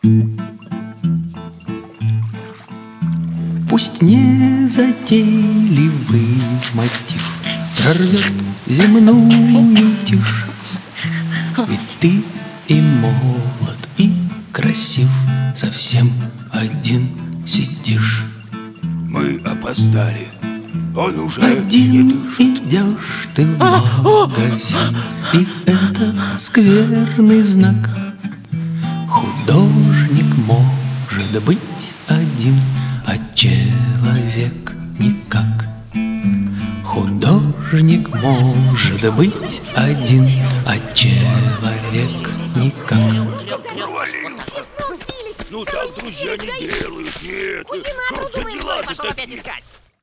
Пусть незатейливый мотив прорвет земную тишь, ведь ты и молод, и красив, совсем один сидишь. Мы опоздали, он уже Один не дышит. идешь ты в магазин, и это скверный знак. Художник может быть один, а человек никак. Художник может быть один, а человек никак. Ну так друзья не делают, нет. Кузина, Что за думаем, дела что пошел опять искать.